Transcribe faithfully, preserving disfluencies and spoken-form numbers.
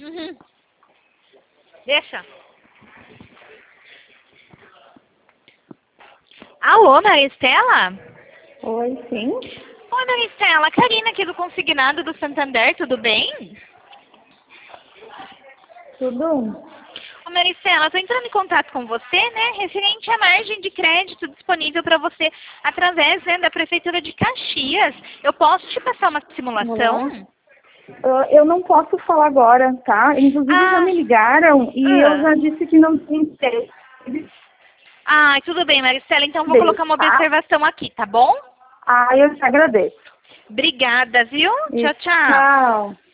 Uhum. Deixa. Alô, Maristela? Oi, sim. Oi, Maristela. Karina aqui do Consignado do Santander, tudo bem? Tudo? Ô, Maristela, estou entrando em contato com você, né, referente à margem de crédito disponível para você através, né, da Prefeitura de Caxias. Eu posso te passar uma simulação? Olá. Uh, eu não posso falar agora, tá? Inclusive já Ah, me ligaram e eu ah, já disse que não tem interesse. ah, tudo bem, Maristela. Então vou Deus, colocar uma tá? observação aqui, tá bom? Ah, eu te agradeço. Obrigada, viu? E Tchau, tchau. tchau.